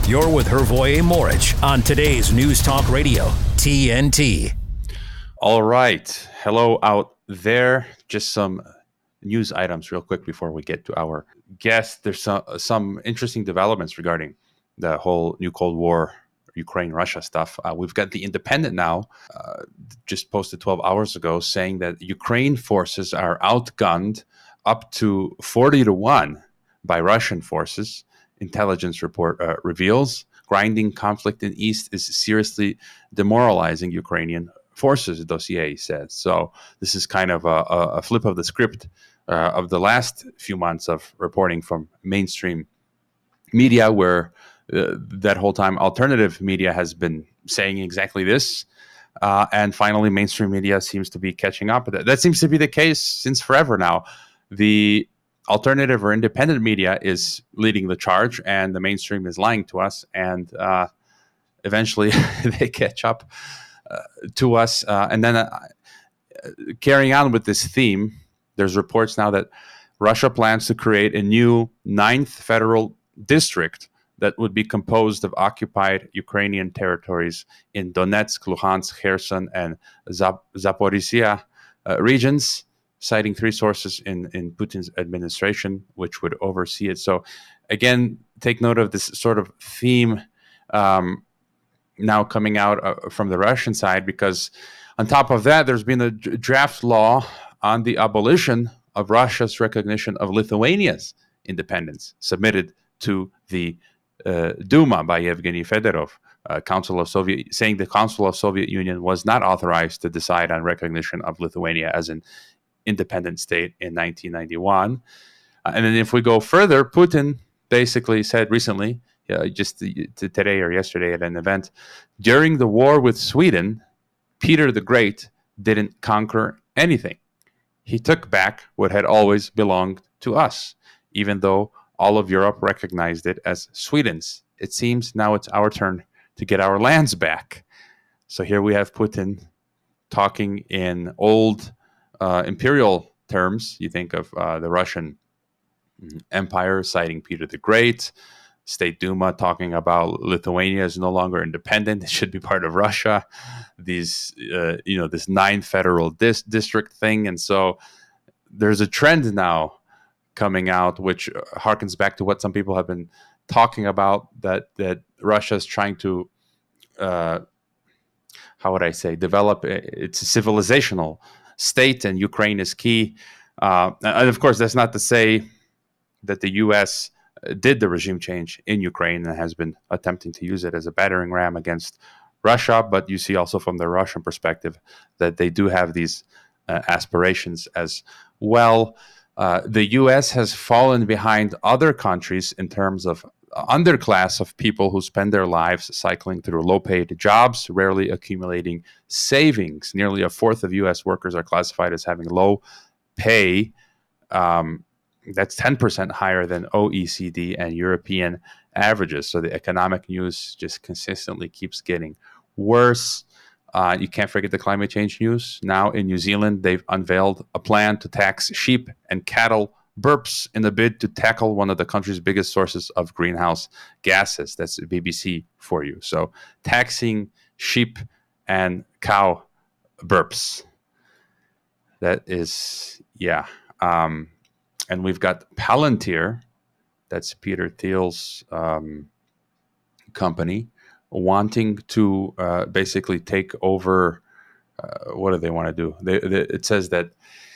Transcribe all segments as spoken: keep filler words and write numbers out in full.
You're with Hrvoje Morić on today's News Talk Radio, T N T. All right. Hello out there. Just some news items real quick before we get to our guest. There's some, some interesting developments regarding the whole new Cold War, Ukraine-Russia stuff. Uh, we've got The Independent now, uh, just posted twelve hours ago, saying that Ukraine forces are outgunned up to forty to one by Russian forces. Intelligence report uh, reveals grinding conflict in East is seriously demoralizing Ukrainian forces, the dossier says. So this is kind of a, a flip of the script uh, of the last few months of reporting from mainstream media, where uh, that whole time alternative media has been saying exactly this. Uh, and finally, mainstream media seems to be catching up. That, that seems to be the case since forever now. The alternative or independent media is leading the charge, and the mainstream is lying to us, and uh, eventually they catch up uh, to us. Uh, and then uh, carrying on with this theme, there's reports now that Russia plans to create a new ninth federal district that would be composed of occupied Ukrainian territories in Donetsk, Luhansk, Kherson, and Zap- Zaporizhia uh, regions, citing three sources in, in Putin's administration, which would oversee it. So, again, take note of this sort of theme um, now coming out uh, from the Russian side, because on top of that, there's been a d- draft law on the abolition of Russia's recognition of Lithuania's independence, submitted to the uh, Duma by Yevgeny Fedorov, uh, Council of Soviet, saying the Council of Soviet Union was not authorized to decide on recognition of Lithuania as an independent state in nineteen ninety-one. Uh, and then if we go further, Putin basically said recently, uh, just to, to today or yesterday at an event, during the war with Sweden, Peter the Great didn't conquer anything. He took back what had always belonged to us, even though all of Europe recognized it as Sweden's. It seems now it's our turn to get our lands back. So here we have Putin talking in old Uh, imperial terms. You think of uh, the Russian Empire citing Peter the Great, State Duma talking about Lithuania is no longer independent; it should be part of Russia. These, uh, you know, this nine federal dis- district thing, and so there's a trend now coming out which harkens back to what some people have been talking about, that that Russia is trying to, uh, how would I say, develop its civilizational state, and Ukraine is key. Uh, and of course, that's not to say that the U S did the regime change in Ukraine and has been attempting to use it as a battering ram against Russia. But you see also from the Russian perspective that they do have these uh, aspirations as well. Uh, the U S has fallen behind other countries in terms of underclass of people who spend their lives cycling through low-paid jobs, rarely accumulating savings. Nearly a fourth of U S workers are classified as having low pay. Um, that's ten percent higher than O E C D and European averages. So the economic news just consistently keeps getting worse. Uh, you can't forget the climate change news. Now in New Zealand, they've unveiled a plan to tax sheep and cattle burps in a bid to tackle one of the country's biggest sources of greenhouse gases. That's B B C for you. So taxing sheep and cow burps. That is, yeah. Um, and we've got Palantir, that's Peter Thiel's um, company, wanting to uh, basically take over. Uh, what do they want to do? They, they, it says that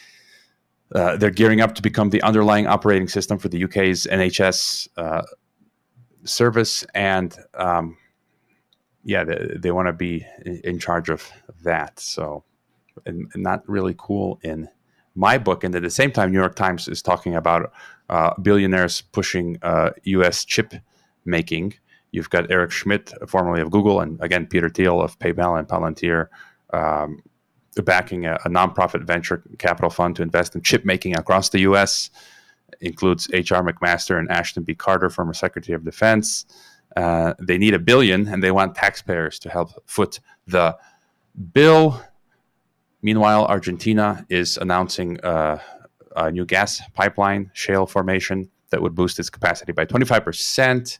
Uh, they're gearing up to become the underlying operating system for the U K's N H S uh, service, and um, yeah, they, they want to be in charge of that. So, and, and not really cool in my book. And at the same time, New York Times is talking about uh, billionaires pushing uh, U S chip making. You've got Eric Schmidt, formerly of Google, and again Peter Thiel of PayPal and Palantir, Um, backing a, a nonprofit venture capital fund to invest in chip making across the U S. Includes H R McMaster and Ashton B. Carter, former Secretary of Defense. Uh, they need a billion, and they want taxpayers to help foot the bill. Meanwhile, Argentina is announcing uh, a new gas pipeline, shale formation, that would boost its capacity by twenty-five percent.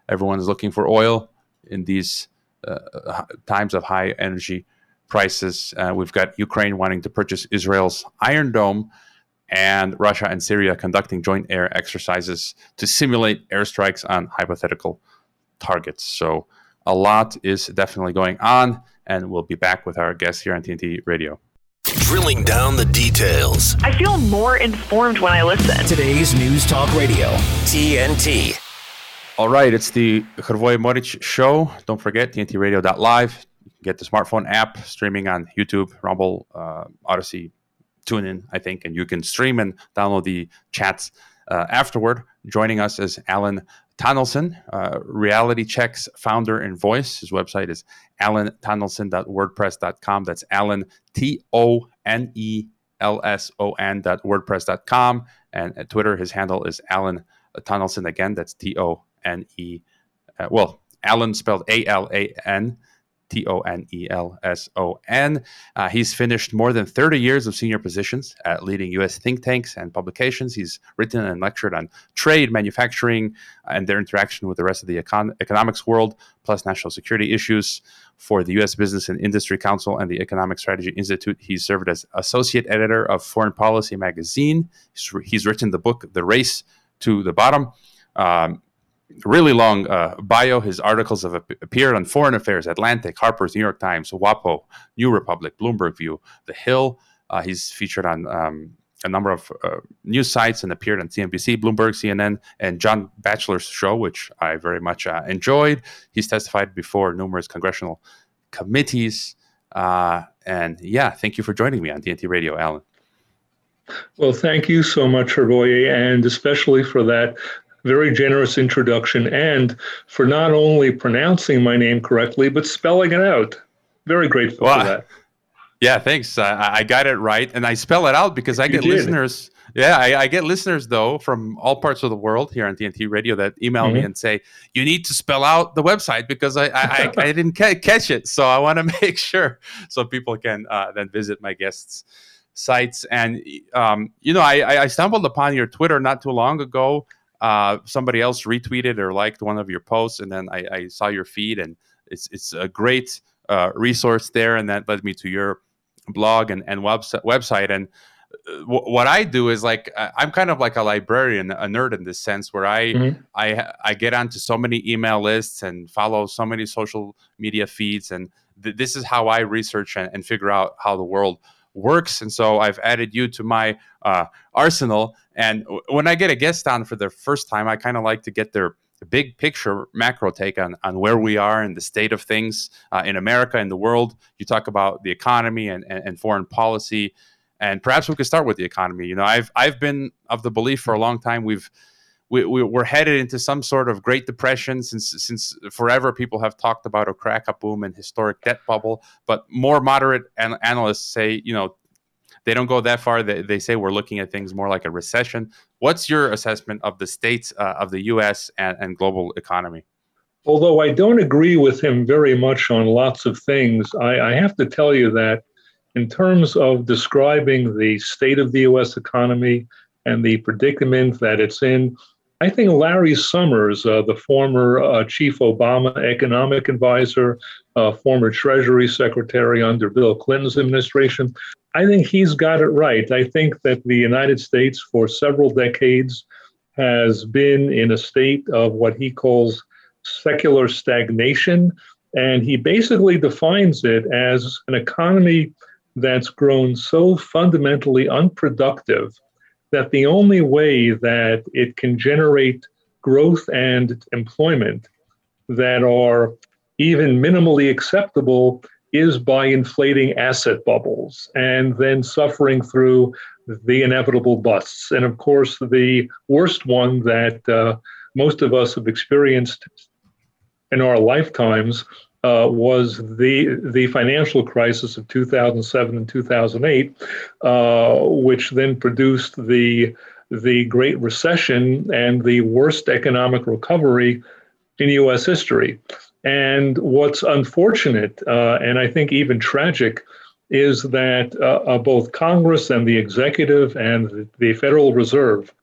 everyone is looking for oil in these uh, times of high energy prices. Uh, we've got Ukraine wanting to purchase Israel's Iron Dome, and Russia and Syria conducting joint air exercises to simulate airstrikes on hypothetical targets. So a lot is definitely going on, and we'll be back with our guests here on T N T Radio. Drilling down the details. I feel more informed when I listen. Today's News Talk Radio, T N T. All right, it's the Hrvoje Morić Show. Don't forget, T N T radio dot live. You can get the smartphone app streaming on YouTube, Rumble, uh, Odyssey, TuneIn, I think, and you can stream and download the chats uh, afterward. Joining us is Alan Tonelson, uh, Reality Check's founder and voice. His website is alan tonelson dot wordpress dot com. That's Alan, T O N E L S O N dot wordpress dot com. And at Twitter, his handle is Alan Tonelson. Again, that's T O N E, uh, well, Alan spelled A L A N, T O N E L S O N. Uh, he's finished more than thirty years of senior positions at leading U S think tanks and publications. He's written and lectured on trade, manufacturing, and their interaction with the rest of the econ- economics world, plus national security issues. For the U S Business and Industry Council and the Economic Strategy Institute, he's served as associate editor of Foreign Policy magazine. He's, he's written the book, The Race to the Bottom. Um, really long uh, bio. His articles have ap- appeared on Foreign Affairs, Atlantic, Harper's, New York Times, WAPO, New Republic, Bloomberg View, The Hill. Uh, he's featured on um, a number of uh, news sites and appeared on C N B C, Bloomberg, C N N, and John Batchelor's show, which I very much uh, enjoyed. He's testified before numerous congressional committees. Uh, and yeah, thank you for joining me on T N T Radio, Alan. Well, thank you so much, Hrvoje, and especially for that very generous introduction and for not only pronouncing my name correctly, but spelling it out. Very grateful well, for that. Yeah, thanks. Uh, I got it right. And I spell it out because I You get did. listeners. Yeah, I, I get listeners, though, from all parts of the world here on T N T Radio that email Mm-hmm. me and say, you need to spell out the website because I, I, I, I didn't ca- catch it. So I want to make sure so people can uh, then visit my guests' sites. And, um, you know, I, I stumbled upon your Twitter not too long ago. Uh, somebody else retweeted or liked one of your posts, and then I, I saw your feed, and it's it's a great uh, resource there, and that led me to your blog and, and website, website. And w- what I do is like I'm kind of like a librarian, a nerd in this sense, where I Mm-hmm. I I get onto so many email lists and follow so many social media feeds, and th- this is how I research and, and figure out how the world works. And so I've added you to my uh, arsenal. And w- when I get a guest on for the first time, I kind of like to get their big picture macro take on, on where we are and the state of things uh, in America and the world. You talk about the economy and, and, and foreign policy, and perhaps we could start with the economy. You know, I've I've been of the belief for a long time we've we, we we're headed into some sort of Great Depression since since forever. People have talked about a crack up boom and historic debt bubble, but more moderate an- analysts say, you know, they don't go that far. They, they say we're looking at things more like a recession. What's your assessment of the states uh, of the U S and, and global economy? Although I don't agree with him very much on lots of things, I, I have to tell you that in terms of describing the state of the U S economy and the predicament that it's in, I think Larry Summers, uh, the former uh, Chief Obama economic advisor, uh, former Treasury Secretary under Bill Clinton's administration, I think he's got it right. I think that the United States for several decades has been in a state of what he calls secular stagnation. And he basically defines it as an economy that's grown so fundamentally unproductive that the only way that it can generate growth and employment that are even minimally acceptable is by inflating asset bubbles and then suffering through the inevitable busts. And of course, the worst one that uh, most of us have experienced in our lifetimes uh, was the the financial crisis of two thousand seven and two thousand eight, uh, which then produced the the Great Recession and the worst economic recovery in U S history. And what's unfortunate, uh, and I think even tragic, is that uh, uh, both Congress and the executive and the Federal Reserve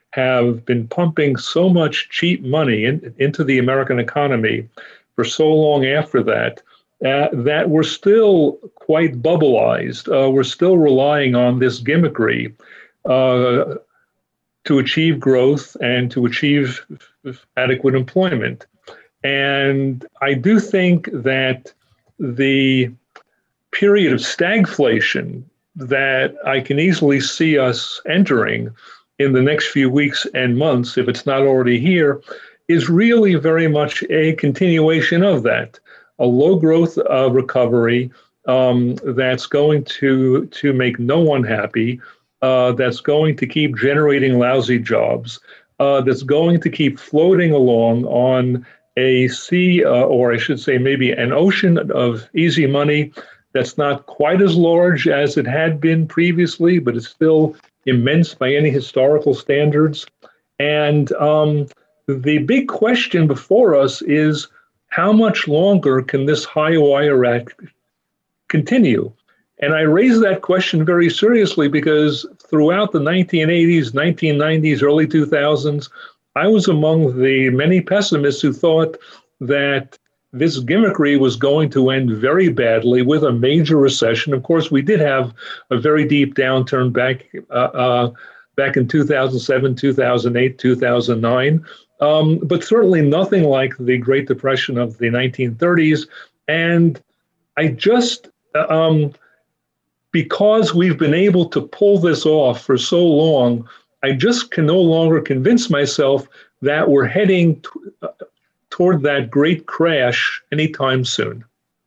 have been pumping so much cheap money in, into the American economy for so long after that, uh, that we're still quite bubbleized. Uh, we're still relying on this gimmickry uh, to achieve growth and to achieve adequate employment. And I do think that the period of stagflation that I can easily see us entering in the next few weeks and months, if it's not already here, is really very much a continuation of that, a low growth uh, recovery um, that's going to, to make no one happy, uh, that's going to keep generating lousy jobs, uh, that's going to keep floating along on a sea, uh, or I should say maybe an ocean of easy money that's not quite as large as it had been previously, but it's still immense by any historical standards. And um, the big question before us is, how much longer can this high wire act continue? And I raise that question very seriously because throughout the nineteen eighties, nineteen nineties, early two thousands, I was among the many pessimists who thought that this gimmickry was going to end very badly with a major recession. Of course, we did have a very deep downturn back uh, uh, back in two thousand seven, two thousand eight, two thousand nine, um, but certainly nothing like the Great Depression of the nineteen thirties. And I just, um, because we've been able to pull this off for so long, I just can no longer convince myself that we're heading t- uh, toward that great crash anytime soon.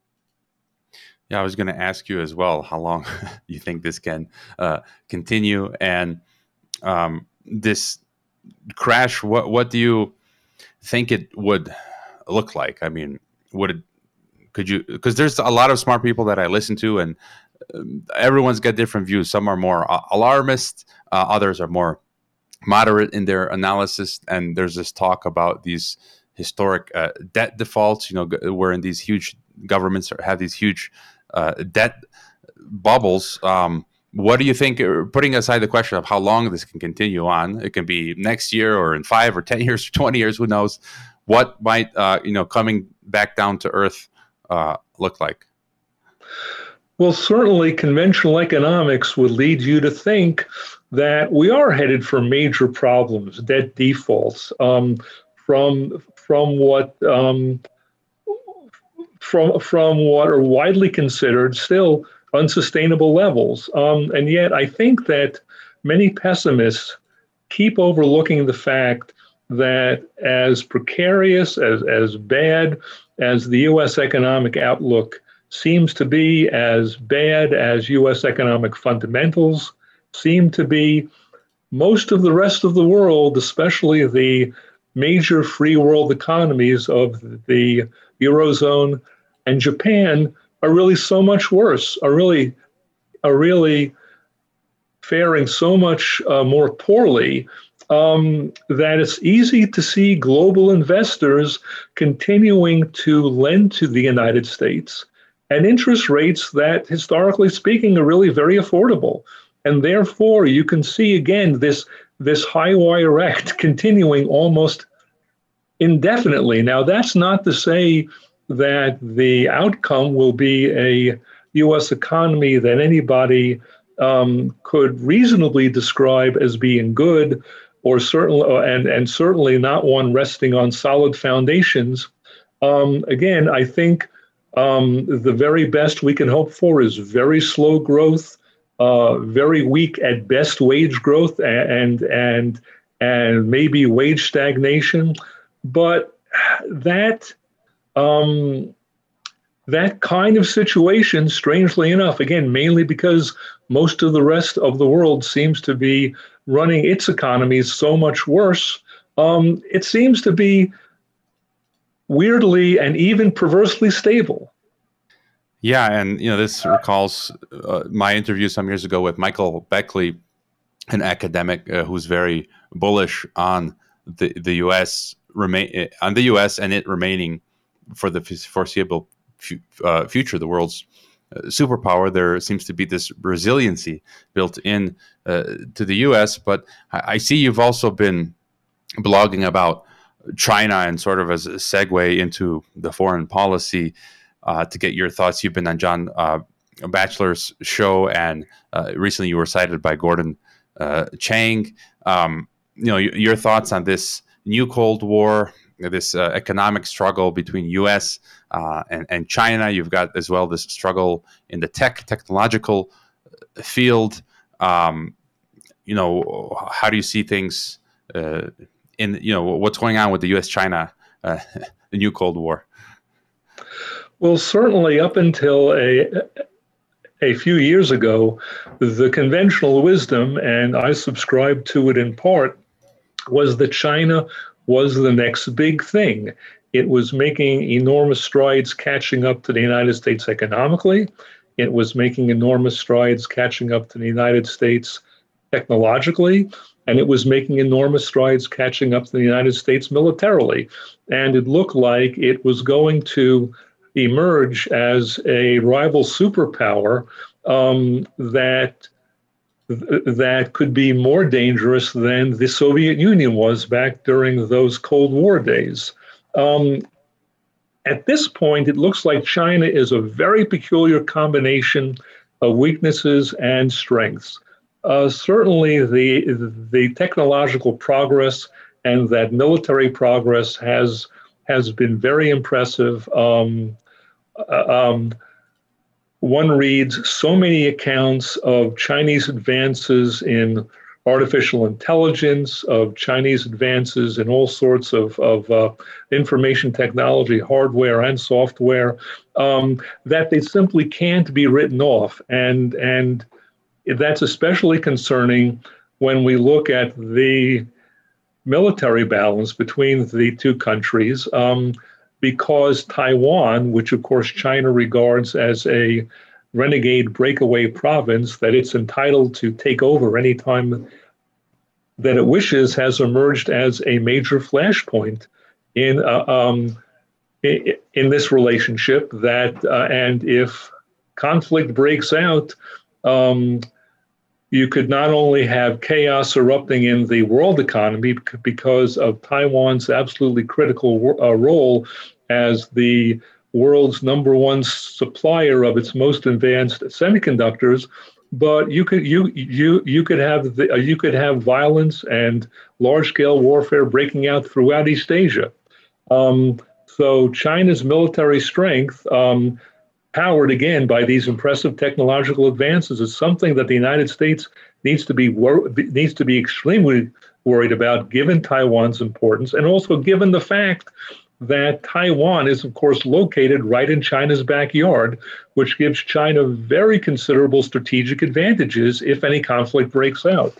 Yeah, I was going to ask you as well how long you think this can uh, continue, and um, this crash. What what do you think it would look like? I mean, would it? Could you? Because there's a lot of smart people that I listen to, and um, everyone's got different views. Some are more uh, alarmist, uh, others are more moderate in their analysis. And there's this talk about these historic uh, debt defaults. You know, where in these huge governments have these huge uh, debt bubbles. Um, what do you think? Putting aside the question of how long this can continue on, it can be next year, or in five, or ten years, or twenty years. Who knows? What might uh, you know coming back down to earth uh, look like? Well, certainly conventional economics would lead you to think that we are headed for major problems, debt defaults, um, from from what um, from from what are widely considered still unsustainable levels. Um, and yet, I think that many pessimists keep overlooking the fact that as precarious, as as bad as the U S economic outlook seems to be, as bad as U S economic fundamentals seem to be, most of the rest of the world, especially the major free world economies of the Eurozone and Japan, are really so much worse, are really, are really faring so much uh, more poorly um, that it's easy to see global investors continuing to lend to the United States at interest rates that, historically speaking, are really very affordable. And therefore, you can see, again, this, this high wire act continuing almost indefinitely. Now, that's not to say that the outcome will be a U S economy that anybody um, could reasonably describe as being good, or certainly, and, and certainly not one resting on solid foundations. Um, again, I think um, the very best we can hope for is very slow growth, uh, very weak at best wage growth, and and and maybe wage stagnation. But that um, that kind of situation, strangely enough, again, mainly because most of the rest of the world seems to be running its economies so much worse, um, it seems to be weirdly and even perversely stable. Yeah, and you know this recalls uh, my interview some years ago with Michael Beckley, an academic uh, who's very bullish on the the U S remain on the U S and it remaining for the foreseeable fu- uh, future, the world's uh, superpower, there seems to be this resiliency built in uh, to the U S. But I, I see you've also been blogging about China, and sort of as a segue into the foreign policy, uh, to get your thoughts. You've been on John uh, Batchelor's show, and uh, recently you were cited by Gordon uh, Chang. Um, you know, y- your thoughts on this new Cold War, this uh, economic struggle between U S uh, and, and China. You've got as well this struggle in the tech, technological field. Um, you know, how do you see things uh, in, you know, what's going on with the U S China, uh, the new Cold War? Well, certainly up until a a few years ago, the conventional wisdom, and I subscribe to it in part, was that China was the next big thing. It was making enormous strides catching up to the United States economically. It was making enormous strides catching up to the United States technologically. And it was making enormous strides catching up to the United States militarily. And it looked like it was going to emerge as a rival superpower um, that that could be more dangerous than the Soviet Union was back during those Cold War days. Um, at this point, it looks like China is a very peculiar combination of weaknesses and strengths. Uh, certainly, the the technological progress and that military progress has has been very impressive. Um, uh, um, One reads so many accounts of Chinese advances in artificial intelligence, of Chinese advances in all sorts of, of uh, information technology, hardware and software, um, that they simply can't be written off. And, and that's especially concerning when we look at the military balance between the two countries. Um, because Taiwan, which of course China regards as a renegade breakaway province that it's entitled to take over anytime that it wishes, has emerged as a major flashpoint in uh, um, in, in this relationship. That uh, and if conflict breaks out, um, you could not only have chaos erupting in the world economy because of Taiwan's absolutely critical uh, role as the world's number one supplier of its most advanced semiconductors, but you could you you you could have the, uh, you could have violence and large-scale warfare breaking out throughout East Asia. Um, so China's military strength, um, powered again by these impressive technological advances, is something that the United States needs to be wor- needs to be extremely worried about, given Taiwan's importance, and also given the fact that Taiwan is, of course, located right in China's backyard, which gives China very considerable strategic advantages if any conflict breaks out.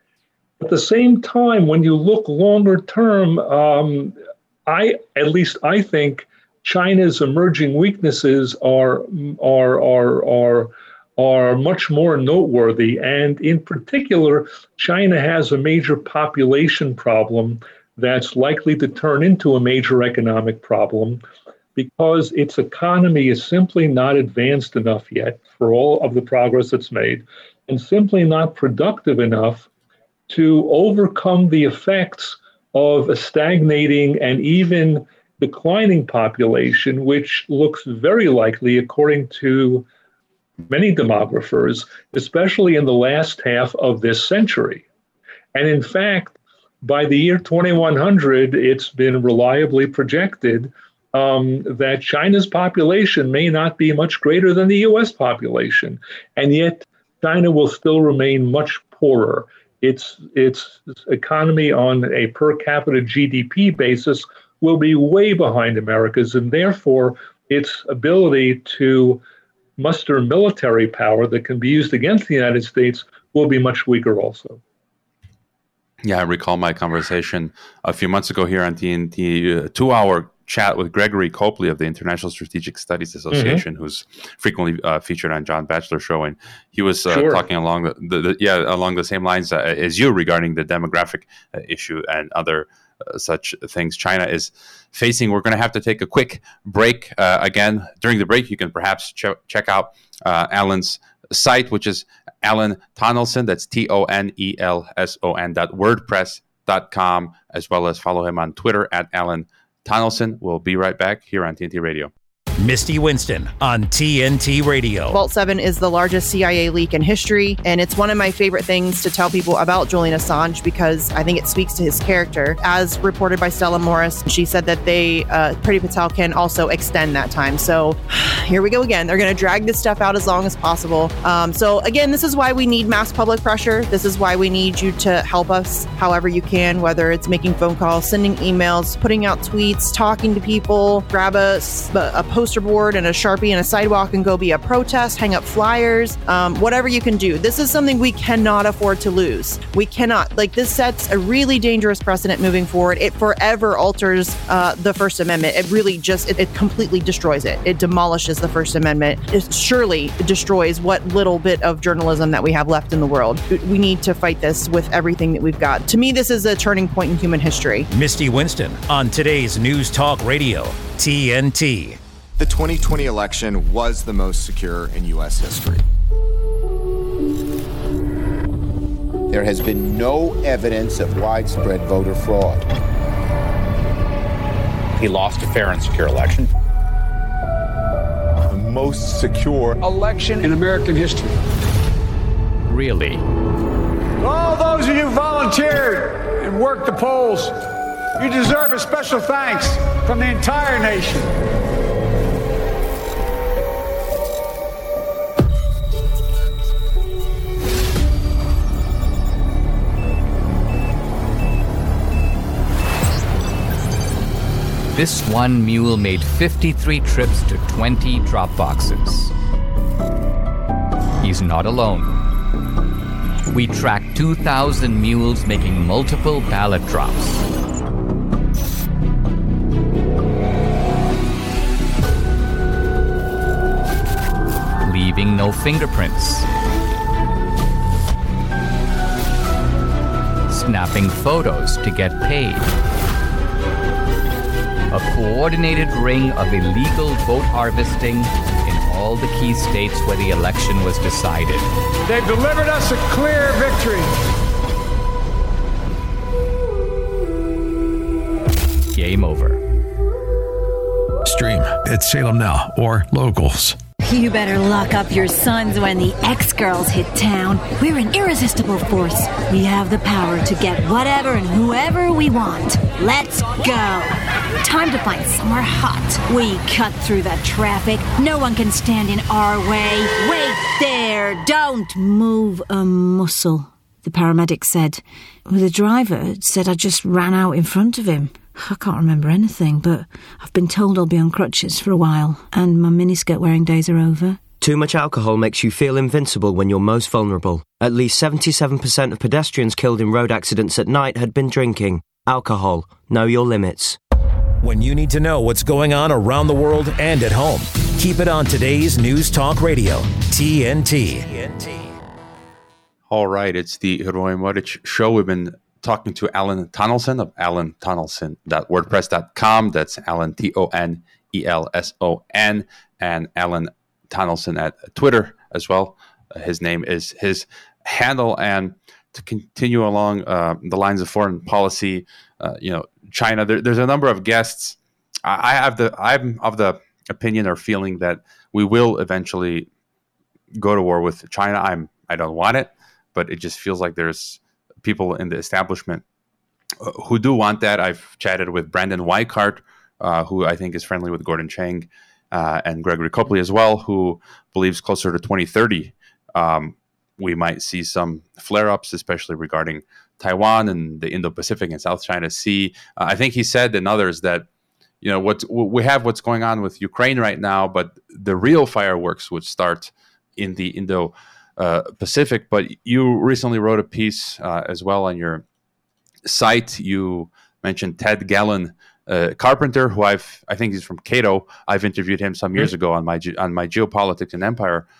At the same time, when you look longer term, um, I, at least I think, China's emerging weaknesses are are are are are much more noteworthy, and in particular, China has a major population problem that's likely to turn into a major economic problem because its economy is simply not advanced enough yet for all of the progress it's made, and simply not productive enough to overcome the effects of a stagnating and even declining population, which looks very likely, according to many demographers, especially in the last half of this century. And in fact, by the year twenty-one hundred, it's been reliably projected um, that China's population may not be much greater than the U S population, and yet China will still remain much poorer. Its, its economy on a per capita G D P basis will be way behind America's, and therefore its ability to muster military power that can be used against the United States will be much weaker also. Yeah, I recall my conversation a few months ago here on T N T, a two-hour chat with Gregory Copley of the International Strategic Studies Association, mm-hmm. who's frequently uh, featured on John Batchelor's show, and he was uh, sure. talking along the, the, the yeah along the same lines uh, as you regarding the demographic uh, issue and other uh, such things China is facing. We're going to have to take a quick break. Uh, again, during the break, you can perhaps ch- check out uh, Alan's site, which is Alan Tonelson. That's T O N E L S O N dot wordpress dot com, as well as follow him on Twitter at Alan Tonelson. We'll be right back here on T N T Radio. Misty Winston on T N T Radio. Vault seven is the largest C I A leak in history, and it's one of my favorite things to tell people about Julian Assange because I think it speaks to his character. As reported by Stella Morris, she said that they, uh, Priti Patel can also extend that time. So here we go again. They're going to drag this stuff out as long as possible. Um, so again, this is why we need mass public pressure. This is why we need you to help us however you can, whether it's making phone calls, sending emails, putting out tweets, talking to people, grab a, a post poster board and a Sharpie and a sidewalk and go be a protest, hang up flyers, um, whatever you can do. This is something we cannot afford to lose. We cannot, like this sets a really dangerous precedent moving forward. It forever alters uh, the First Amendment. It really just, it, it completely destroys it. It demolishes the First Amendment. It surely destroys what little bit of journalism that we have left in the world. We need to fight this with everything that we've got. To me, this is a turning point in human history. Misty Winston on today's News Talk Radio, T N T. The twenty twenty election was the most secure in U S history. There has been no evidence of widespread voter fraud. He lost a fair and secure election. The most secure election in American history. Really? All those of you who volunteered and worked the polls, you deserve a special thanks from the entire nation. This one mule made fifty-three trips to twenty drop boxes. He's not alone. We tracked two thousand mules making multiple ballot drops. Leaving no fingerprints. Snapping photos to get paid. A coordinated ring of illegal vote harvesting in all the key states where the election was decided. They've delivered us a clear victory. Game over. Stream at Salem Now or Locals. You better lock up your sons when the X-Girls hit town. We're an irresistible force. We have the power to get whatever and whoever we want. Let's go. Time to find somewhere hot. We cut through the traffic. No one can stand in our way. Wait there. Don't move a muscle, the paramedic said. The driver said I just ran out in front of him. I can't remember anything, but I've been told I'll be on crutches for a while, and my miniskirt wearing days are over. Too much alcohol makes you feel invincible when you're most vulnerable. At least seventy-seven percent of pedestrians killed in road accidents at night had been drinking. Alcohol. Know your limits. When you need to know what's going on around the world and at home, keep it on today's News Talk Radio, T N T. All right, it's the Roy Moric Show. We've been talking to Alan Tonelson of alan tonelson dot wordpress dot com. That's Alan, T O N E L S O N, and Alan Tonelson at Twitter as well. Uh, his name is his handle. And to continue along uh, the lines of foreign policy, uh, you know, China, there, there's a number of guests. I, I have the, I'm of the opinion or feeling that we will eventually go to war with China. I'm, I don't want it, but it just feels like there's people in the establishment who do want that. I've chatted with Brandon Weichart, uh, who I think is friendly with Gordon Chang, uh, and Gregory Copley as well, who believes closer to twenty thirty, um, we might see some flare-ups, especially regarding Taiwan and the Indo-Pacific and South China Sea. Uh, I think he said, and others, that you know what we have what's going on with Ukraine right now, but the real fireworks would start in the Indo Uh, Pacific. But you recently wrote a piece uh, as well on your site. You mentioned Ted Gallen uh, Carpenter, who I've I think he's from Cato. I've interviewed him some years ago on my on my Geopolitics and Empire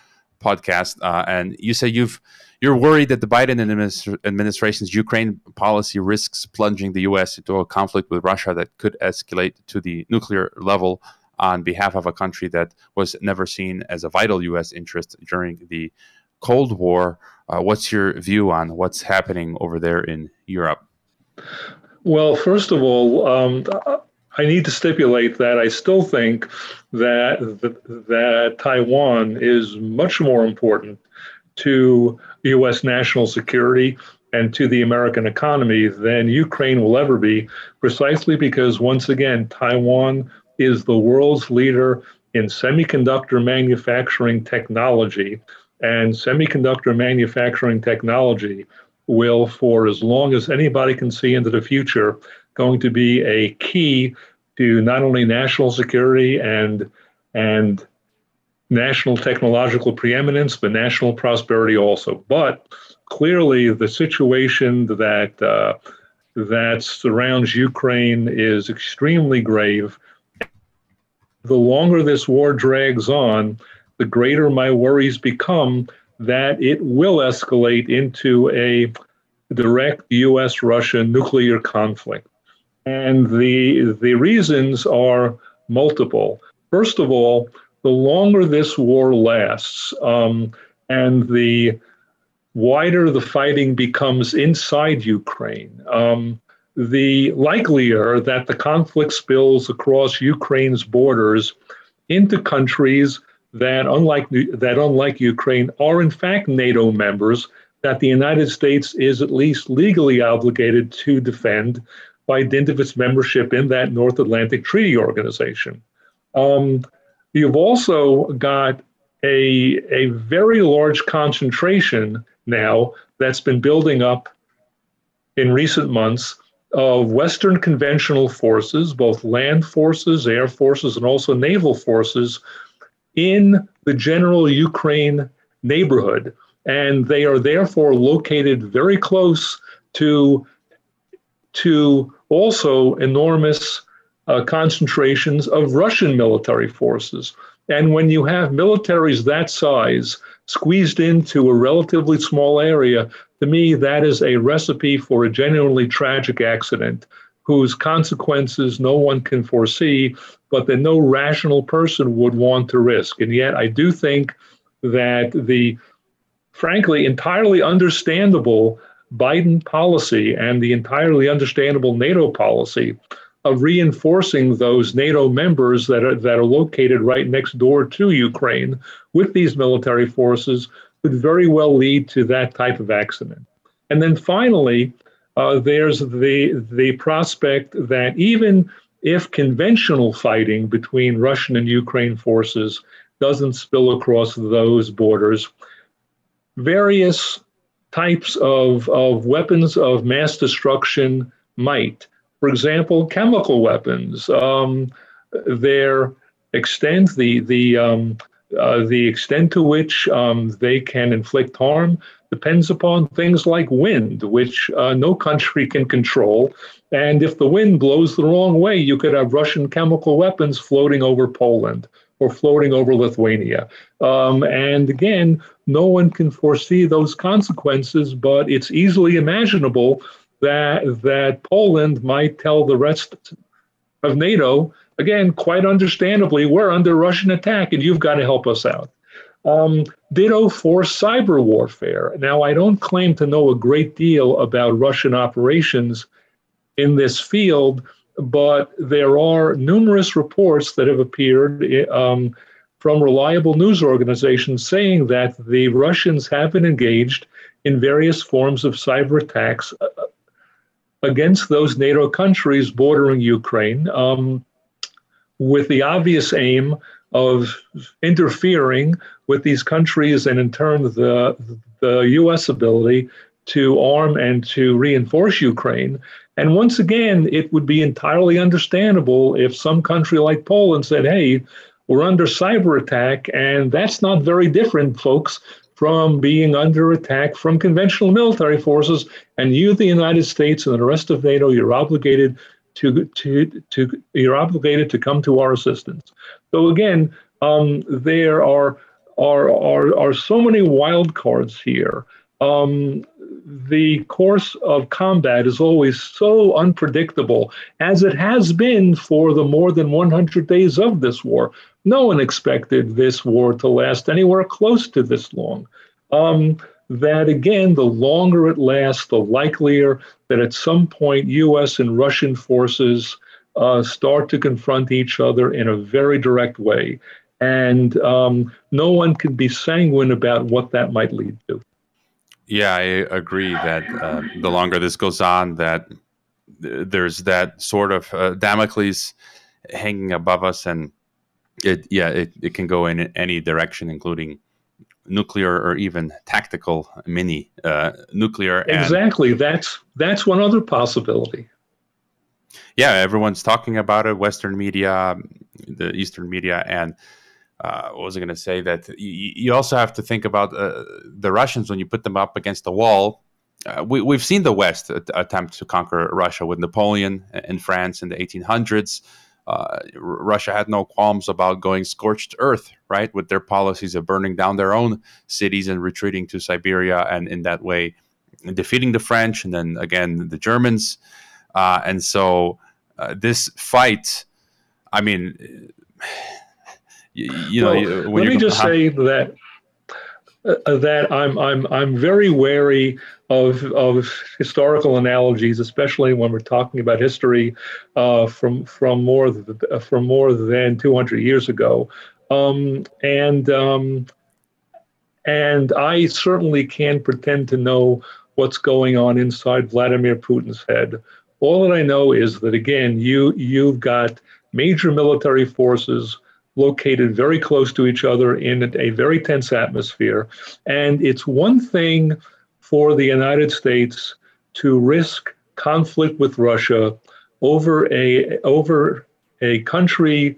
podcast, uh, and you say you've you're worried that the Biden administ- administration's Ukraine policy risks plunging the U S into a conflict with Russia that could escalate to the nuclear level on behalf of a country that was never seen as a vital U S interest during the Cold War. Uh, what's your view on what's happening over there in Europe? Well, first of all, um, I need to stipulate that I still think that, that that Taiwan is much more important to U S national security and to the American economy than Ukraine will ever be, precisely because, once again, Taiwan is the world's leader in semiconductor manufacturing technology, and semiconductor manufacturing technology will, for as long as anybody can see into the future, going to be a key to not only national security and and national technological preeminence, but national prosperity also. But clearly, the situation that uh, that surrounds Ukraine is extremely grave. The longer this war drags on, the greater my worries become that it will escalate into a direct U S Russia nuclear conflict. And the the reasons are multiple. First of all, the longer this war lasts, um, and the wider the fighting becomes inside Ukraine, um, the likelier that the conflict spills across Ukraine's borders into countries that, unlike that unlike Ukraine, are in fact NATO members that the United States is at least legally obligated to defend by dint of its membership in that North Atlantic Treaty Organization. Um, you've also got a, a very large concentration now that's been building up in recent months of Western conventional forces, both land forces, air forces, and also naval forces in the general Ukraine neighborhood. And they are therefore located very close to, to also enormous uh, concentrations of Russian military forces. And when you have militaries that size squeezed into a relatively small area, to me, that is a recipe for a genuinely tragic accident whose consequences no one can foresee, but that no rational person would want to risk. And yet I do think that the, frankly, entirely understandable Biden policy and the entirely understandable NATO policy of reinforcing those NATO members that are that are located right next door to Ukraine with these military forces would very well lead to that type of accident. And then finally, uh, there's the the prospect that even if conventional fighting between Russian and Ukraine forces doesn't spill across those borders, various types of, of weapons of mass destruction might. For example, chemical weapons. Um, their extent, the the um, uh, the extent to which um, they can inflict harm depends upon things like wind, which uh, no country can control. And if the wind blows the wrong way, you could have Russian chemical weapons floating over Poland or floating over Lithuania. Um, and again, no one can foresee those consequences, but it's easily imaginable that that Poland might tell the rest of NATO, again, quite understandably, we're under Russian attack and you've got to help us out. Um, ditto for cyber warfare. Now, I don't claim to know a great deal about Russian operations in this field, but there are numerous reports that have appeared um, from reliable news organizations saying that the Russians have been engaged in various forms of cyber attacks against those NATO countries bordering Ukraine, um, with the obvious aim of interfering with these countries and in turn the, the U S ability to arm and to reinforce Ukraine. And once again, it would be entirely understandable if some country like Poland said, hey, we're under cyber attack, and that's not very different, folks, from being under attack from conventional military forces, and you, the United States, and the rest of NATO, you're obligated to to to you're obligated to come to our assistance. So again, um, there are are are are so many wild cards here. Um, the course of combat is always so unpredictable, as it has been for the more than one hundred days of this war. No one expected this war to last anywhere close to this long. Um, that again, the longer it lasts, the likelier that at some point U S and Russian forces uh, start to confront each other in a very direct way. And um, no one can be sanguine about what that might lead to. Yeah, I agree that uh, the longer this goes on, that th- there's that sort of uh, Damocles hanging above us, and it yeah it, it can go in any direction, including nuclear or even tactical mini uh, nuclear. And exactly, that's that's one other possibility. Yeah, everyone's talking about it. Western media, the Eastern media, and. Uh, what was I going to say? That you, you also have to think about uh, the Russians when you put them up against the wall. Uh, we, we've seen the West at, attempt to conquer Russia with Napoleon in France in the eighteen hundreds. Uh, Russia had no qualms about going scorched earth, right, with their policies of burning down their own cities and retreating to Siberia, and in that way defeating the French and then again the Germans. Uh, and so uh, this fight, I mean. You, you know, well, when let me just say that uh, that I'm I'm I'm very wary of of historical analogies, especially when we're talking about history uh, from from more th- from more than two hundred years ago, um, and um, and I certainly can't pretend to know what's going on inside Vladimir Putin's head. All that I know is that again, you you've got major military forces located very close to each other in a very tense atmosphere. And it's one thing for the United States to risk conflict with Russia over a over a country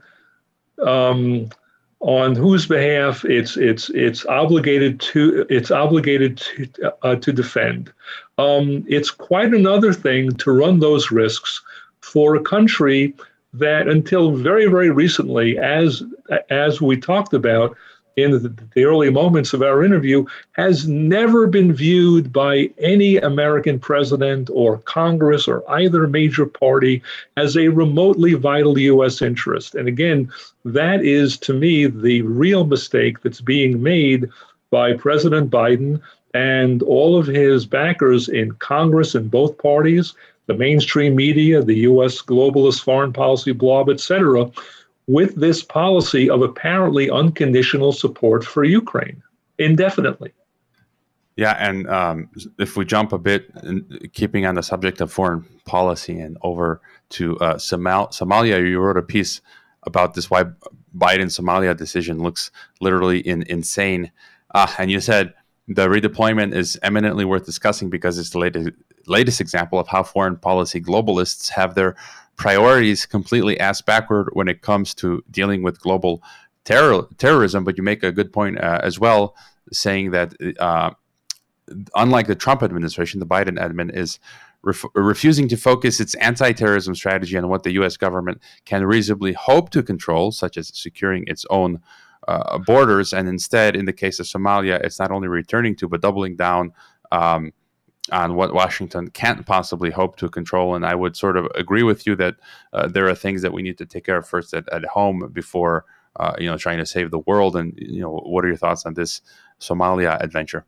um, on whose behalf it's it's it's obligated to it's obligated to uh, to defend. Um, it's quite another thing to run those risks for a country that until very, very recently, as as we talked about in the, the early moments of our interview, has never been viewed by any American president or Congress or either major party as a remotely vital U S interest. And again, that is, to me, the real mistake that's being made by President Biden and all of his backers in Congress and both parties, the mainstream media, the U S globalist foreign policy blob, et cetera, with this policy of apparently unconditional support for Ukraine indefinitely. Yeah, and um, if we jump a bit, in, keeping on the subject of foreign policy and over to uh, Somal- Somalia, you wrote a piece about this, why Biden Somalia decision looks literally in, insane. Uh, and you said the redeployment is eminently worth discussing because it's the latest latest example of how foreign policy globalists have their priorities completely ass backward when it comes to dealing with global terror, terrorism. But you make a good point uh, as well, saying that uh, unlike the Trump administration, the Biden admin is ref- refusing to focus its anti-terrorism strategy on what the U S government can reasonably hope to control, such as securing its own uh, borders. And instead, in the case of Somalia, it's not only returning to, but doubling down um, on what Washington can't possibly hope to control. And I would sort of agree with you that uh, there are things that we need to take care of first at, at home before, uh, you know, trying to save the world. And, you know, what are your thoughts on this Somalia adventure?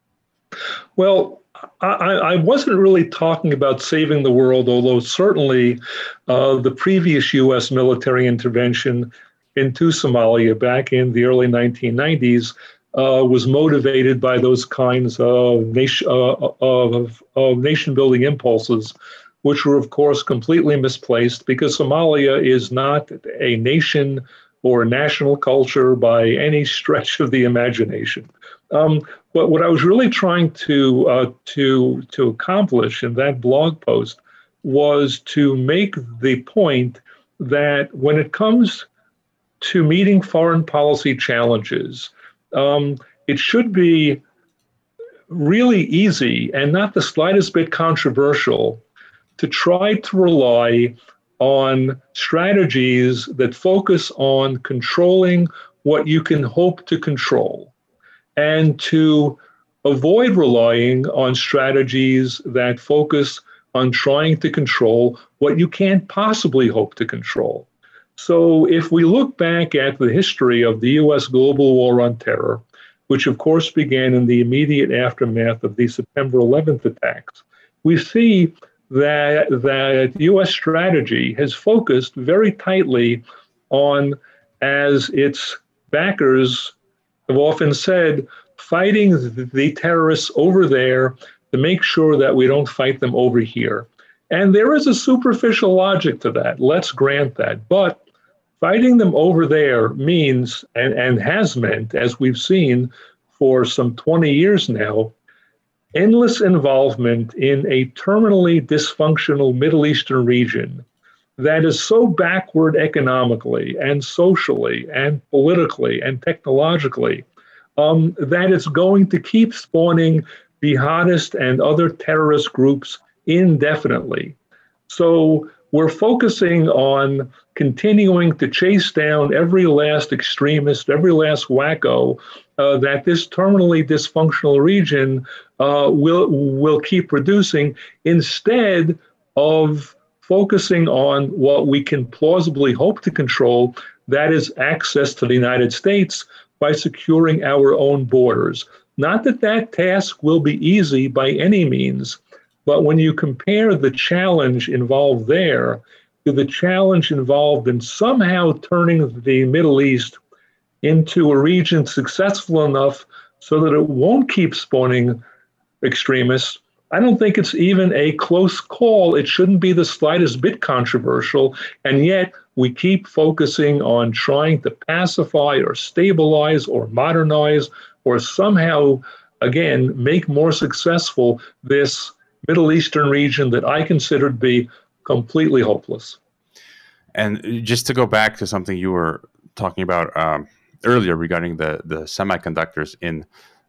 Well, I, I wasn't really talking about saving the world, although certainly uh, the previous U S military intervention into Somalia back in the early nineteen nineties Uh, was motivated by those kinds of nation uh, of, of nation building impulses, which were of course completely misplaced because Somalia is not a nation or a national culture by any stretch of the imagination. Um, but what I was really trying to uh, to to accomplish in that blog post was to make the point that when it comes to meeting foreign policy challenges, Um, it should be really easy and not the slightest bit controversial to try to rely on strategies that focus on controlling what you can hope to control, and to avoid relying on strategies that focus on trying to control what you can't possibly hope to control. So if we look back at the history of the U S global war on terror, which of course began in the immediate aftermath of the September eleventh attacks, we see that that U S strategy has focused very tightly on, as its backers have often said, fighting the terrorists over there to make sure that we don't fight them over here. And there is a superficial logic to that. Let's grant that. But fighting them over there means, and, and has meant, as we've seen for some twenty years now, endless involvement in a terminally dysfunctional Middle Eastern region that is so backward economically and socially and politically and technologically um, that it's going to keep spawning jihadist and other terrorist groups indefinitely. So we're focusing on continuing to chase down every last extremist, every last wacko uh, that this terminally dysfunctional region uh, will will keep producing, instead of focusing on what we can plausibly hope to control, that is access to the United States by securing our own borders. Not that that task will be easy by any means, but when you compare the challenge involved there to the challenge involved in somehow turning the Middle East into a region successful enough so that it won't keep spawning extremists, I don't think it's even a close call. It shouldn't be the slightest bit controversial, and yet we keep focusing on trying to pacify or stabilize or modernize or somehow, again, make more successful this Middle Eastern region that I consider to be completely hopeless. And just to go back to something you were talking about um, earlier regarding the, the semiconductors in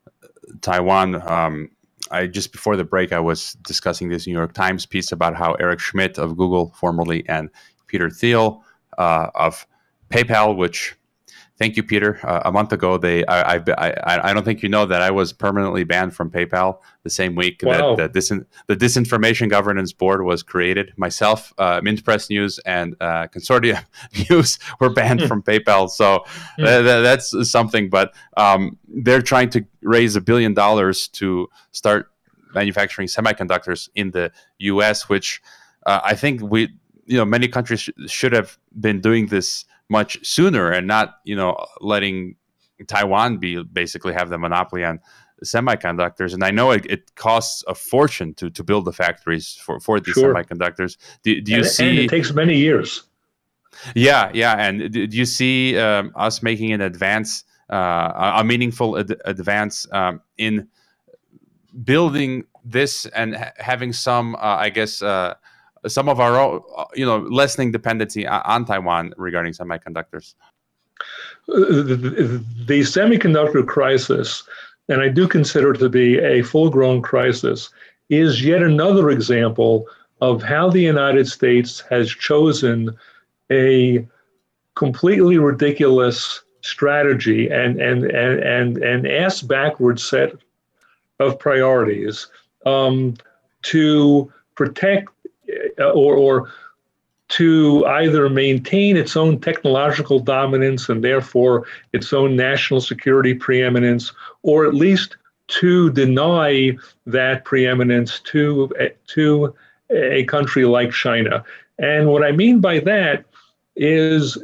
Taiwan, um, I just before the break, I was discussing this New York Times piece about how Eric Schmidt of Google formerly and Peter Thiel uh, of PayPal, which thank you, Peter. Uh, a month ago, they I, I I I don't think you know that I was permanently banned from PayPal the same week wow. that the, dis- the Disinformation Governance Board was created. Myself, uh, Mint Press News, and uh, Consortium News were banned mm. from PayPal. So mm. th- th- that's something. But um, they're trying to raise a billion dollars to start manufacturing semiconductors in the U S, which uh, I think we, you know, many countries sh- should have been doing this much sooner and not, you know, letting Taiwan be basically have the monopoly on semiconductors. And I know it, it costs a fortune to, to build the factories for, for these sure. semiconductors. Do, do you and, see? And it takes many years. Yeah, yeah. And do, do you see um, us making an advance, uh, a meaningful ad- advance um, in building this and ha- having some, uh, I guess, uh, some of our own, you know, lessening dependency on Taiwan regarding semiconductors? The, the semiconductor crisis, and I do consider it to be a full-grown crisis, is yet another example of how the United States has chosen a completely ridiculous strategy and and and and, and ass-backward set of priorities um, to protect Or, or to either maintain its own technological dominance and therefore its own national security preeminence, or at least to deny that preeminence to, to a country like China. And what I mean by that is,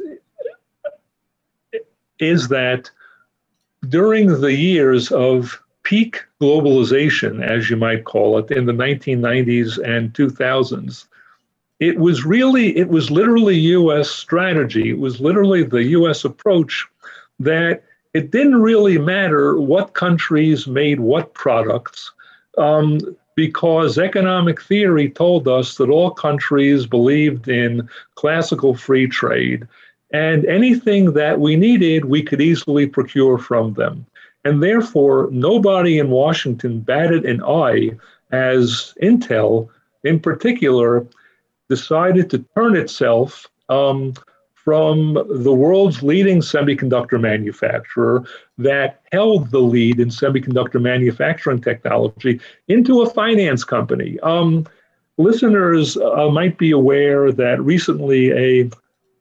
is that during the years of peak globalization, as you might call it, in the nineteen nineties and two thousands, it was really, it was literally U S strategy. It was literally the U S approach that it didn't really matter what countries made what products, um, because economic theory told us that all countries believed in classical free trade, and anything that we needed, we could easily procure from them. And therefore, nobody in Washington batted an eye as Intel, in particular, decided to turn itself um, from the world's leading semiconductor manufacturer that held the lead in semiconductor manufacturing technology into a finance company. Um, listeners uh, might be aware that recently a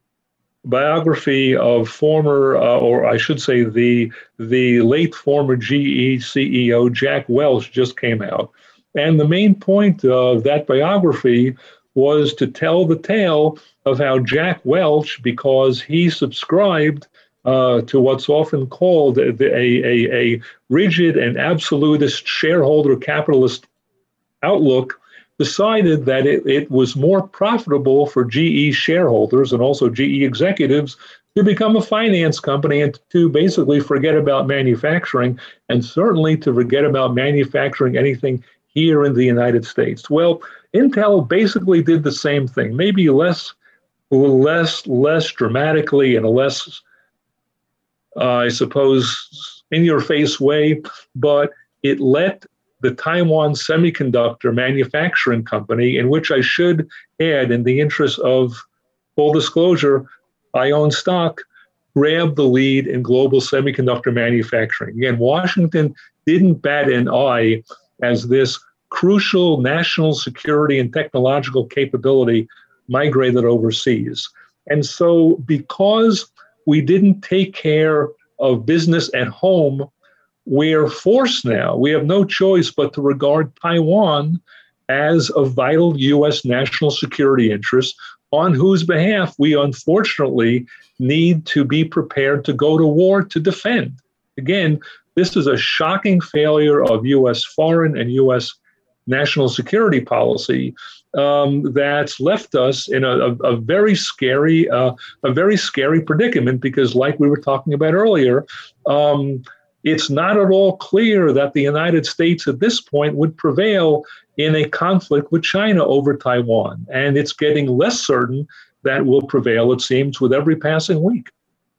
biography of former, uh, or I should say the, the late former G E C E O Jack Welch just came out. And the main point of that biography was to tell the tale of how Jack Welch, because he subscribed uh, to what's often called a, a, a rigid and absolutist shareholder capitalist outlook, decided that it, it was more profitable for G E shareholders and also G E executives to become a finance company and to basically forget about manufacturing, and certainly to forget about manufacturing anything here in the United States. Well, Intel basically did the same thing, maybe less, less, less dramatically in a less, uh, I suppose, in-your-face way, but it let the Taiwan Semiconductor Manufacturing Company, in which I should add, in the interest of full disclosure, I own stock, grab the lead in global semiconductor manufacturing. Again, Washington didn't bat an eye as this crucial national security and technological capability migrated overseas. And so because we didn't take care of business at home, we're forced now, we have no choice but to regard Taiwan as a vital U S national security interest on whose behalf we unfortunately need to be prepared to go to war to defend. Again, this is a shocking failure of U S foreign and U S national security policy um, that's left us in a, a, a very scary, uh, a very scary predicament, because like we were talking about earlier, um, it's not at all clear that the United States at this point would prevail in a conflict with China over Taiwan. And it's getting less certain that will prevail, it seems, with every passing week.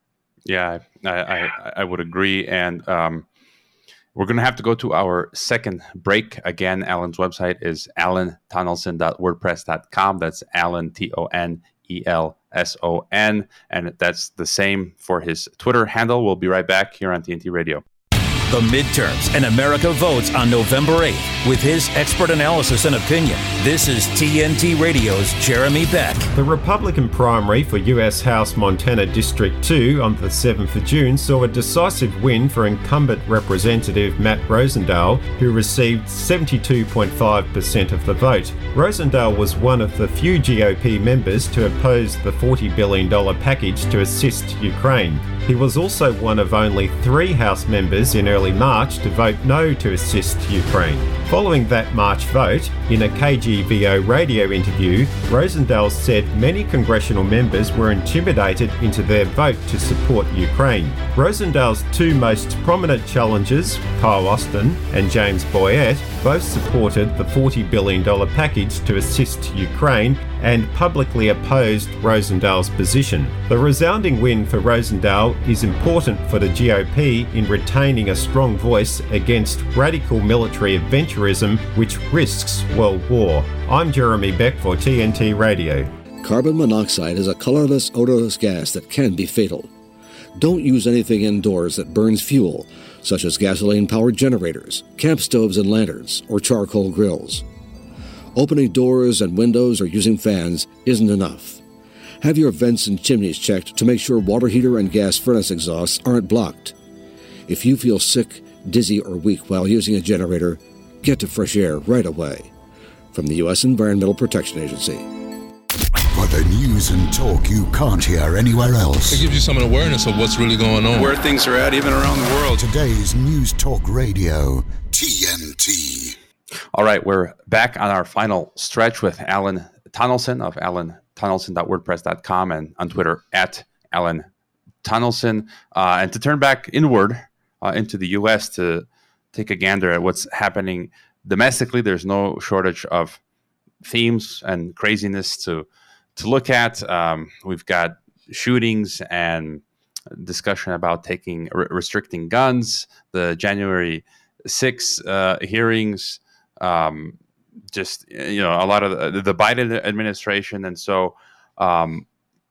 Yeah, I, I, I would agree. And um, we're going to have to go to our second break. Again, Alan's website is alan tonelson dot wordpress dot com. That's Alan, T O N E L S O N. And that's the same for his Twitter handle. We'll be right back here on T N T Radio. The midterms and America votes on November eighth. With his expert analysis and opinion, this is T N T Radio's Jeremy Beck. The Republican primary for U S House Montana District two on the seventh of June saw a decisive win for incumbent Representative Matt Rosendale, who received seventy-two point five percent of the vote. Rosendale was one of the few G O P members to oppose the forty billion dollars package to assist Ukraine. He was also one of only three House members in early March to vote no to assist Ukraine. Following that March vote, in a K G V O radio interview, Rosendale said many congressional members were intimidated into their vote to support Ukraine. Rosendale's two most prominent challengers, Kyle Austin and James Boyett, both supported the forty billion dollars package to assist Ukraine and publicly opposed Rosendale's position. The resounding win for Rosendale is important for the G O P in retaining a strong voice against radical military adventurism which risks world war. I'm Jeremy Beck for T N T Radio. Carbon monoxide is a colorless, odorless gas that can be fatal. Don't use anything indoors that burns fuel, such as gasoline-powered generators, camp stoves and lanterns, or charcoal grills. Opening doors and windows or using fans isn't enough. Have your vents and chimneys checked to make sure water heater and gas furnace exhausts aren't blocked. If you feel sick, dizzy, or weak while using a generator, get to fresh air right away. From the U S Environmental Protection Agency. For the news and talk you can't hear anywhere else. It gives you some awareness of what's really going on. Where things are at, even around the world. Today's News Talk Radio, T N T. All right, we're back on our final stretch with Alan Tonelson of alan tonelson dot wordpress dot com and on Twitter at Alan Tonelson. Uh, and to turn back inward uh, into the U S to take a gander at what's happening domestically, there's no shortage of themes and craziness to to look at. Um, we've got shootings and discussion about taking re- restricting guns, the January sixth uh, hearings, um, just you know a lot of the, the Biden administration, and so um,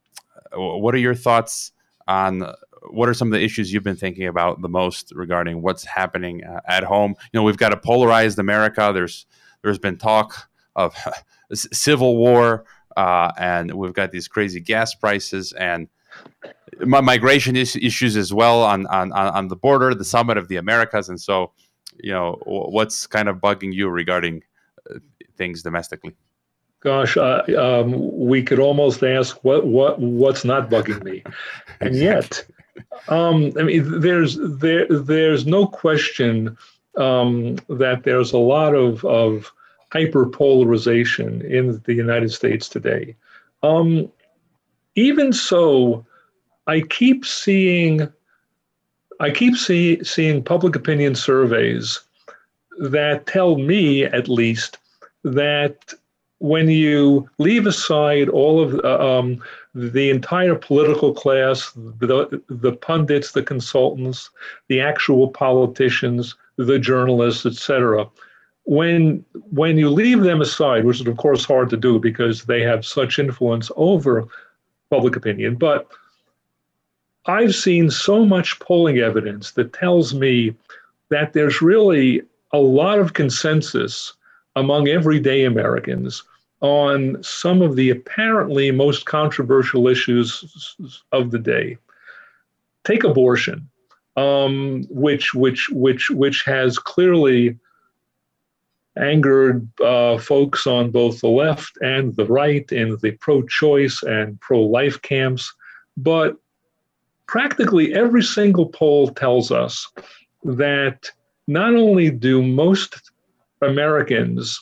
what are your thoughts on what are some of the issues you've been thinking about the most regarding what's happening uh, at home? You know, we've got a polarized America. There's there's been talk of civil war, uh, and we've got these crazy gas prices and migration is- issues as well on, on on the border, the summit of the Americas. And so, you know, what's kind of bugging you regarding uh, things domestically? Gosh, uh, um, we could almost ask what what what's not bugging me, and yet, um, I mean, there's there there's no question um, that there's a lot of of hyperpolarization in the United States today. Um, even so, I keep seeing I keep see, seeing public opinion surveys that tell me, at least, that when you leave aside all of uh, um, the entire political class, the, the pundits, the consultants, the actual politicians, the journalists, et cetera, when when you leave them aside, which is of course hard to do because they have such influence over public opinion, but I've seen so much polling evidence that tells me that there's really a lot of consensus among everyday Americans on some of the apparently most controversial issues of the day. Take abortion, um, which which which which has clearly angered uh, folks on both the left and the right in the pro-choice and pro-life camps, but practically every single poll tells us that not only do most Americans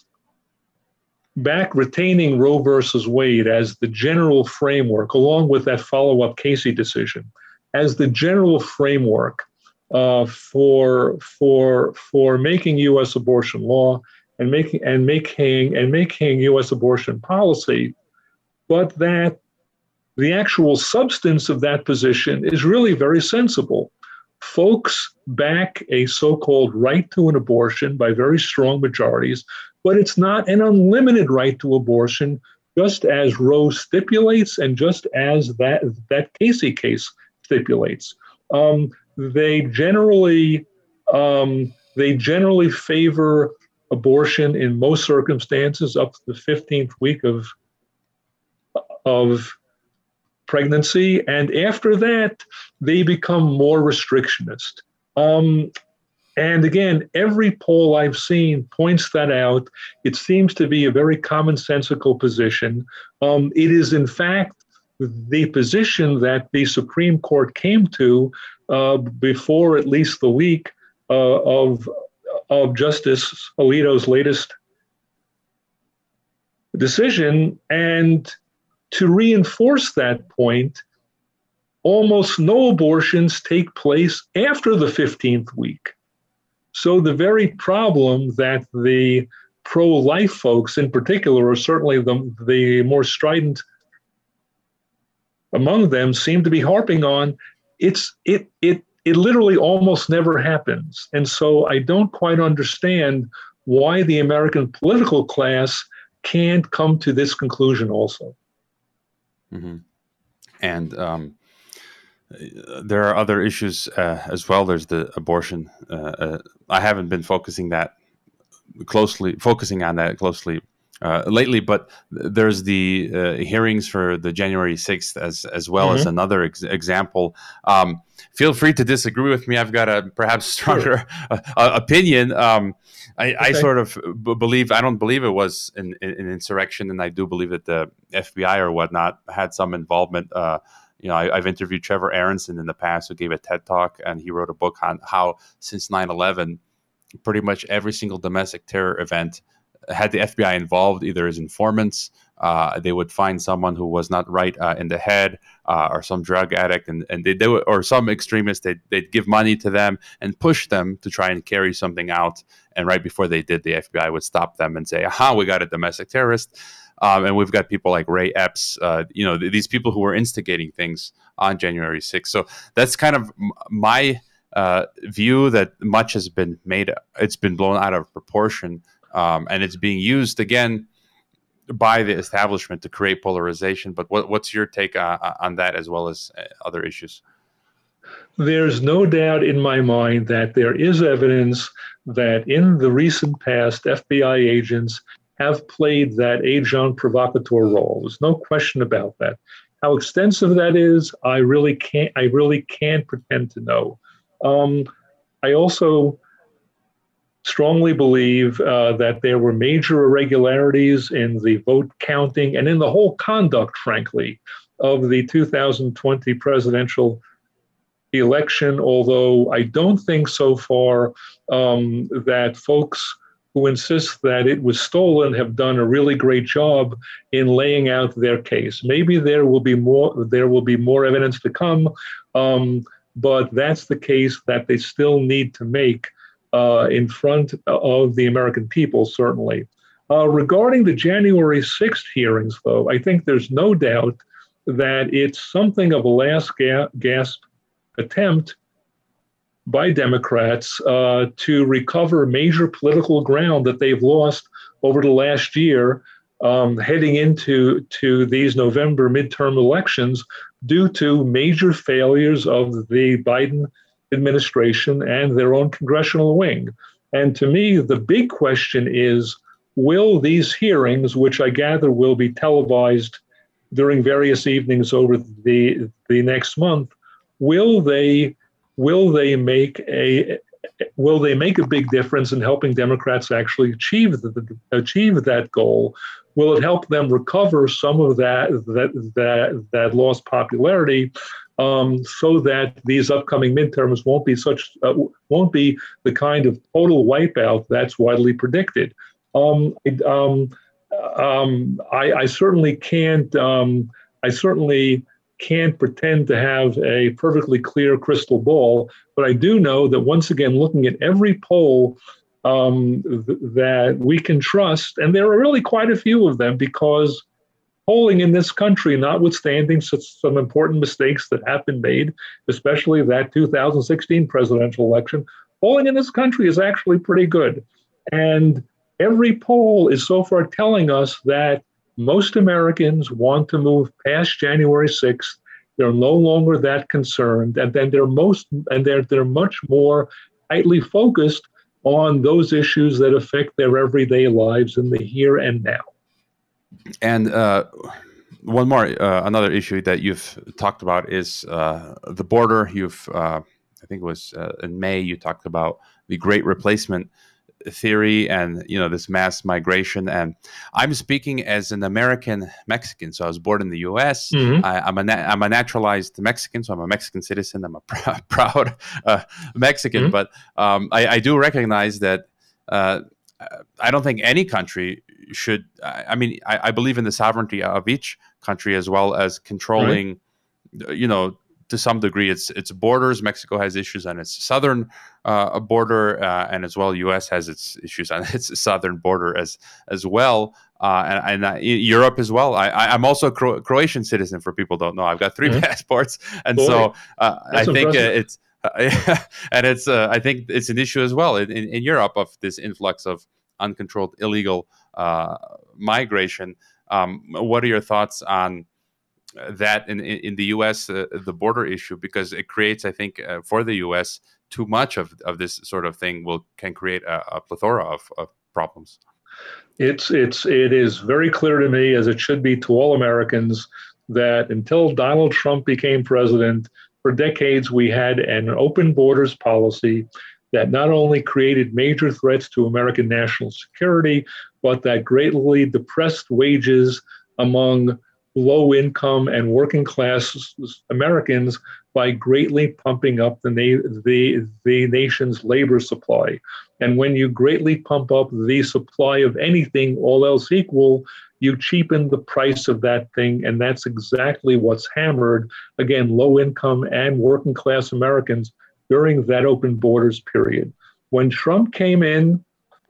back retaining Roe versus Wade as the general framework, along with that follow-up Casey decision, as the general framework uh, for for for making U S abortion law and making and making and making U S abortion policy, but that the actual substance of that position is really very sensible. Folks back a so-called right to an abortion by very strong majorities, but it's not an unlimited right to abortion, just as Roe stipulates and just as that, that Casey case stipulates. Um, they generally um, they generally favor abortion in most circumstances up to the fifteenth week of of pregnancy, and after that, they become more restrictionist. Um, and again, every poll I've seen points that out. It seems to be a very commonsensical position. Um, it is, in fact, the position that the Supreme Court came to uh, before at least the week uh, of, of Justice Alito's latest decision. And to reinforce that point, almost no abortions take place after the fifteenth week. So the very problem that the pro-life folks in particular, or certainly the, the more strident among them, seem to be harping on, it's it it it literally almost never happens. And so I don't quite understand why the American political class can't come to this conclusion also. Mm-hmm. And um, there are other issues uh, as well. There's the abortion. Uh, uh, I haven't been focusing that closely, focusing on that closely uh, lately. But there's the uh, hearings for the January sixth as as well mm-hmm. as another ex- example. Um, feel free to disagree with me. I've got a perhaps stronger sure. uh, opinion. Um, I, okay. I sort of b- believe, I don't believe it was an, an insurrection, and I do believe that the F B I or whatnot had some involvement. Uh, you know, I, I've interviewed Trevor Aronson in the past, who gave a TED Talk, and he wrote a book on how since nine eleven, pretty much every single domestic terror event had the F B I involved, either as informants. Uh, they would find someone who was not right uh, in the head, uh, or some drug addict, and, and they do it, or some extremist. They'd, they'd give money to them and push them to try and carry something out. And right before they did, the F B I would stop them and say, "Aha, we got a domestic terrorist." Um, and we've got people like Ray Epps, uh, you know, th- these people who were instigating things on January sixth. So that's kind of m- my uh, view, that much has been made. It's been blown out of proportion, um, and it's being used again by the establishment to create polarization. But what, what's your take uh, on that, as well as uh, other issues? There's no doubt in my mind that there is evidence that in the recent past, F B I agents have played that agent provocateur role. There's no question about that. How extensive that is, I really can't. I really can't pretend to know. Um, I also strongly believe uh, that there were major irregularities in the vote counting and in the whole conduct, frankly, of the two thousand twenty presidential election, although I don't think so far um, that folks who insist that it was stolen have done a really great job in laying out their case. Maybe there will be more, there will be more evidence to come, um, but that's the case that they still need to make uh, in front of the American people, certainly. Uh, regarding the January sixth hearings, though, I think there's no doubt that it's something of a last ga- gasp attempt by Democrats uh, to recover major political ground that they've lost over the last year, um, heading into to these November midterm elections due to major failures of the Biden administration and their own congressional wing. And to me, the big question is, will these hearings, which I gather will be televised during various evenings over the, the next month, Will they will they make a will they make a big difference in helping Democrats actually achieve the, achieve that goal? Will it help them recover some of that that that that lost popularity, um, so that these upcoming midterms won't be such uh, won't be the kind of total wipeout that's widely predicted? Um, um, um, I, I certainly can't. Um, I certainly. can't pretend to have a perfectly clear crystal ball, but I do know that once again, looking at every poll um, th- that we can trust, and there are really quite a few of them, because polling in this country, notwithstanding such some important mistakes that have been made, especially that two thousand sixteen presidential election, polling in this country is actually pretty good. And every poll is so far telling us that most Americans want to move past January sixth. They're no longer that concerned, and then they're most and they're they're much more tightly focused on those issues that affect their everyday lives in the here and now. And uh, one more, uh, another issue that you've talked about is uh, the border. You've, uh, I think it was uh, in May, you talked about the Great Replacement theory and, you know, this mass migration. And I'm speaking as an American Mexican. So I was born in the U S. Mm-hmm. I, I'm a na- I'm a naturalized Mexican, so I'm a Mexican citizen. I'm a pr- proud uh, Mexican. Mm-hmm. But um, I, I do recognize that uh, I don't think any country should. I mean, I, I believe in the sovereignty of each country, as well as controlling, right. you know, to some degree, its its borders. Mexico has issues on its southern uh, border, uh, and as well, U S has its issues on its southern border as as well, uh, and, and uh, Europe as well. I, I'm also a Cro- Croatian citizen. For people who don't know, I've got three mm-hmm. passports, and Boy, so uh, I think uh, it's uh, and it's uh, I think it's an issue as well in, in, in Europe of this influx of uncontrolled illegal uh, migration. Um, what are your thoughts on that in, in the U S, uh, the border issue, because it creates, I think, uh, for the U S, too much of, of this sort of thing will can create a, a plethora of, of problems. It's it's it is very clear to me, as it should be to all Americans, that until Donald Trump became president, for decades we had an open borders policy that not only created major threats to American national security, but that greatly depressed wages among low income and working class Americans by greatly pumping up the, na- the, the nation's labor supply. And when you greatly pump up the supply of anything, all else equal, you cheapen the price of that thing. And that's exactly what's hammered, again, low income and working class Americans during that open borders period. When Trump came in,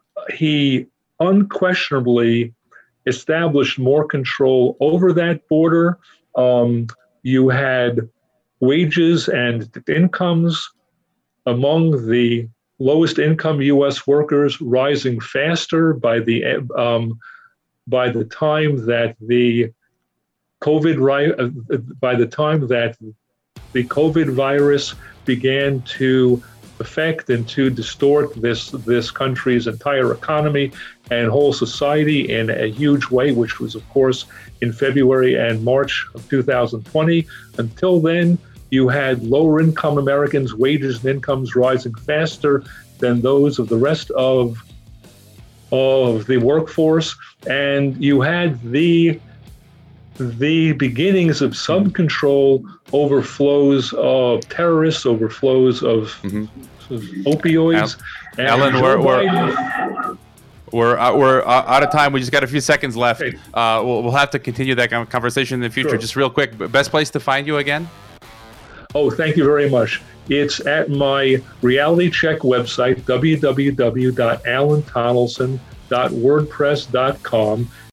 he unquestionably established more control over that border. Um, you had wages and incomes among the lowest income U S workers rising faster by the um, by the time that the COVID uh, by the time that the COVID virus began to affect and to distort this this country's entire economy and whole society in a huge way, which was, of course, in February and March of two thousand twenty. Until then, you had lower income Americans' wages and incomes rising faster than those of the rest of of the workforce, and you had the the beginnings of some control over flows of terrorists, over flows of, mm-hmm. of opioids. Al- Alan, we're we're, we're, uh, we're uh, out of time. We just got a few seconds left. Okay. Uh, we'll, we'll have to continue that conversation in the future. Sure. Just real quick, best place to find you again? Oh, thank you very much. It's at my reality check website, w w w dot alan tonelson dot wordpress dot com.